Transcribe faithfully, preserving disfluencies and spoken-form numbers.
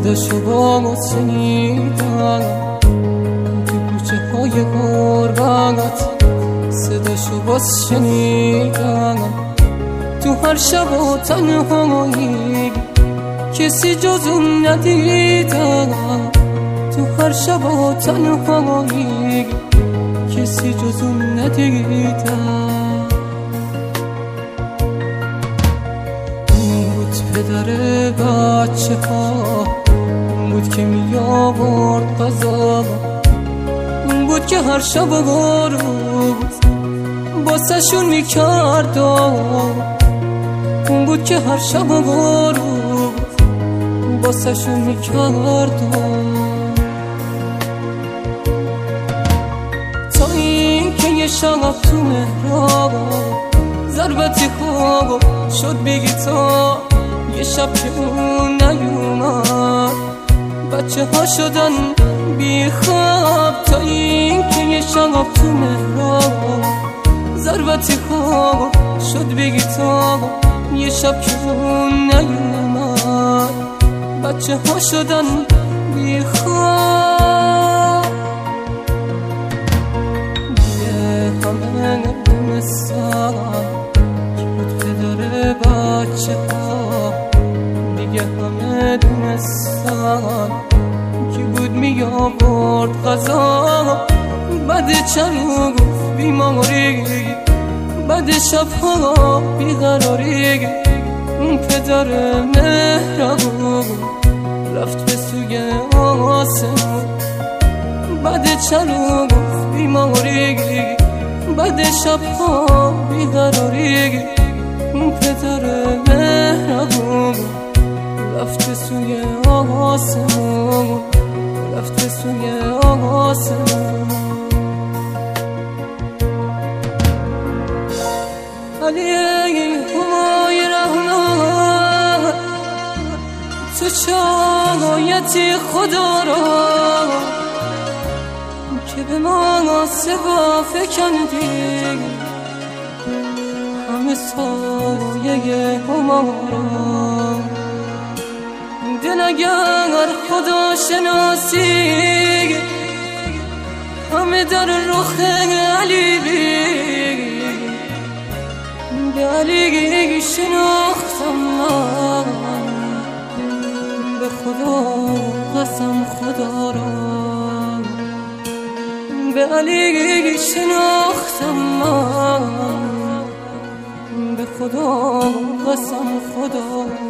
صداشو با شنیدم تو کوچه های غربت، صداشو با شنیدم تو هر شب و تنهایی، کسی جز اون ندیدم تو هر شب و تنهایی، کسی جز اون ندیدم. اون بود پدر بچه ها، اون بود که می آورد غذا، اون بود که هر شب و روز باسه شون می کرد، اون بود که هر شب و روز باسه شون می کرد. تا این که یه شب تو مهراب ضربتی خواب شد بگی، تا یه شب که اون نیومد بچه ها شدن بی خواب. تا این که یه شب تو مهراب ضربتی خواب شد بگی، تا یه شب که اون نیومد بچه ها شدن بی خواب. دیگه همه دونستن که بود پدر بچه ها، دیگه همه دونستن که بود می آورد غذا. بعد چند گفت بیماری، بعد شبها بیقراری، اون پدر مهربون رفت به سوی آسمون. بعد چند گفت بیماری، بعد شبها بیقراری، اون پدر مهربون رفت به سوی آسمون، رفت به سوی آسمون. علی همای رحمت، تو شایتی خدا را که به ما سوا فکندی، همه سایه هما را. دل اگر خدا شناسی همه در رخ علی بی، به علی شناختم من، به خدا قسم خدا را، به علی شناختم من، به خدا قسم خدا.